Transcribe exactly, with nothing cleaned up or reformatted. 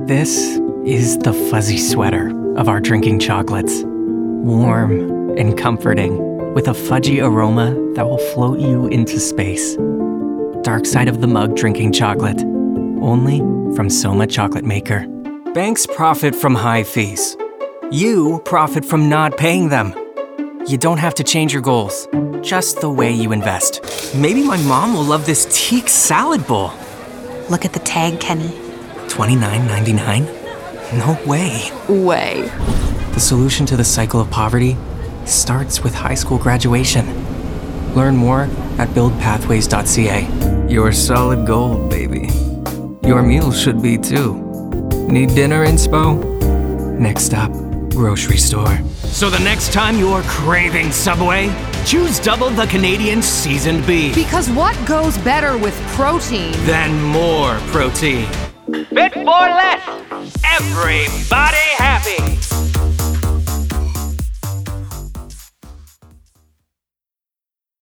This is the fuzzy sweater of our drinking chocolates. Warm and comforting, with a fudgy aroma that will float you into space. Dark side of the mug drinking chocolate, only from Soma Chocolate Maker. Banks profit from high fees. You profit from not paying them. You don't have to change your goals, just the way you invest. Maybe my mom will love this teak salad bowl. Look at the tag, Kenny. twenty-nine ninety-nine? No way. Way. The solution to the cycle of poverty starts with high school graduation. Learn more at build pathways dot c a. You're solid gold, baby. Your meals should be too. Need dinner inspo? Next stop, grocery store. So the next time you're craving Subway, choose Double the Canadian Seasoned Beef. Because what goes better with protein? Then more protein. Bit for less. Everybody happy.